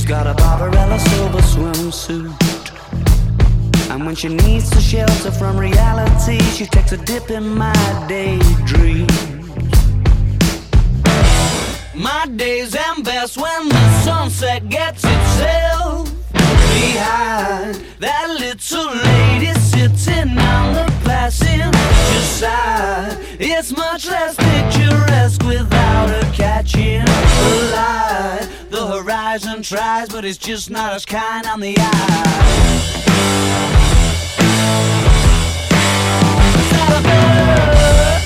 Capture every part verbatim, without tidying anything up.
She's got a Barbarella silver swimsuit, and when she needs to shelter from reality, she takes a dip in my daydream. My days end best when the sunset gets itself behind that little lady sitting on the passenger side. It's much less picturesque without her catching the light. The horizon tries, but it's just not as kind on the eye. Is that a bird?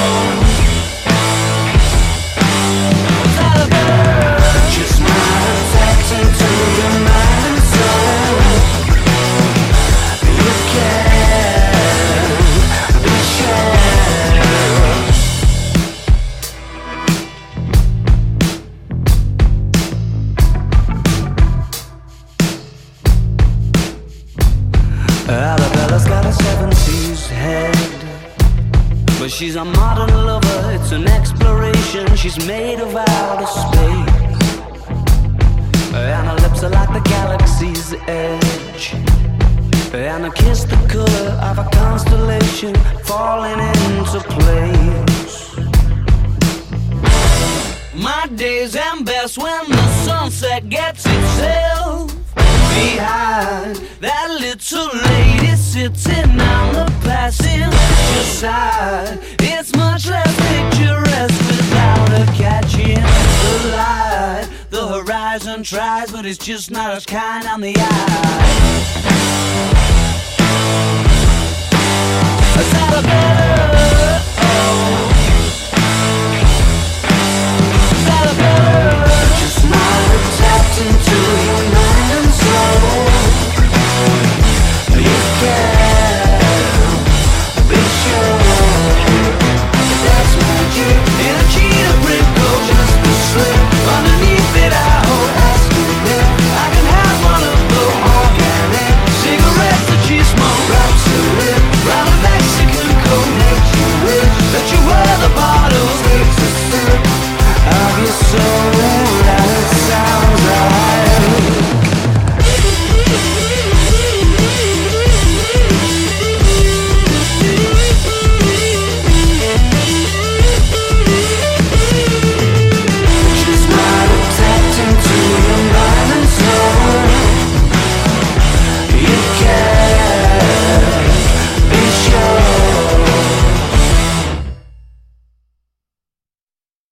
Is that a bird? Just not attaching to your mind and soul. You can't be sure. Arabella's got a seventies head, but she's a modern lover, it's an exploration. She's made of outer space, and her lips are like the galaxy's edge, and her kiss the color of a constellation falling into place. My days end best when the sunset gets itself behind that little lady sitting on the passenger side. It's much less picturesque without her catching the light. The horizon tries, but it's just not as kind on the eye. Is that a bird? Oh.